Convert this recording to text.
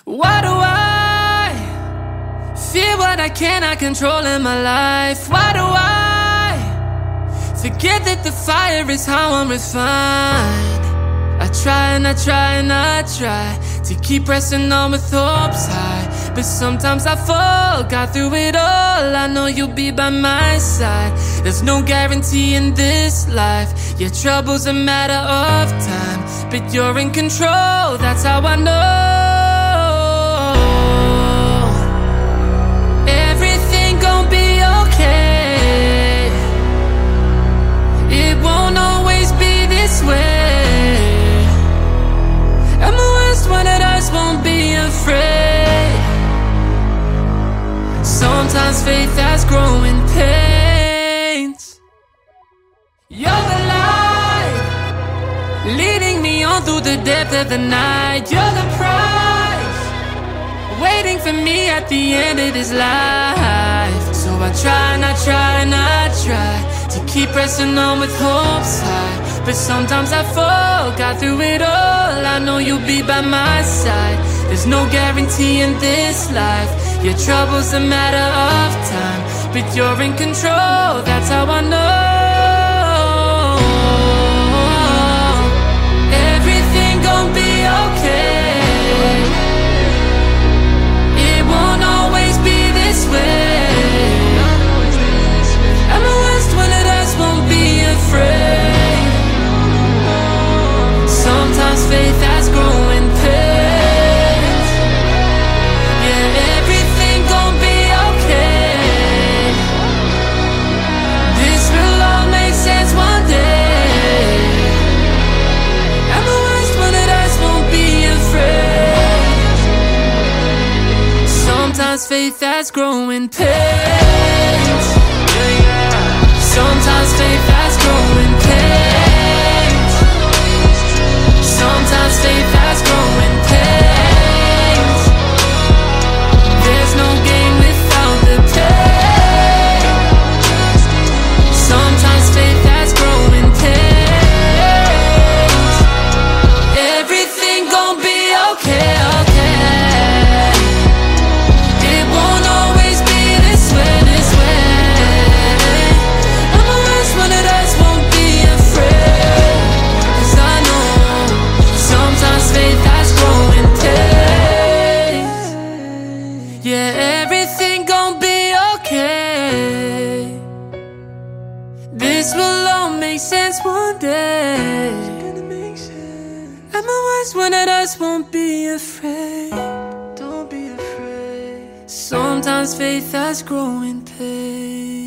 Why do I fear what I cannot control in my life? Why do I forget that the fire is how I'm refined? I try and I try and I try to keep pressing on with hopes high, but sometimes I fall. Got through it all, I know you'll be by my side. There's no guarantee in this life, your trouble's a matter of time, but you're in control, that's how I know. Everything gon' be okay. It won't always be this way. And the worst one of us won't be afraid. Sometimes faith has growing pains. You're the light, leading me on through the depth of the night. You're the prize, waiting for me at the end of this life. So I try and I try and I try to keep pressing on with hopes high, but sometimes I fall. Got through it all, I know you'll be by my side. There's no guarantee in this life, your trouble's a matter of time, but you're in control, that's how I know. Everything gon' be okay. It won't always be this way. And the worst one of us won't be afraid. Sometimes faith has growing pains. Yeah, everything gon' be okay. This will all make sense one day. And the worst one of us won't be afraid. Sometimes faith has growing pains. Sometimes faith has growing pains. Sometimes faith has growing pains. There's no gain without the pain. Sometimes faith has growing pains. Everything gon' be okay, okay. It won't always be this way, this way. And the worst one of us won't be afraid, 'cause I know sometimes faith has growing pains. Yeah, everything gon' be okay. This will all make sense one day. And the worst one of us won't be afraid. Don't be afraid. Sometimes faith has growing pains.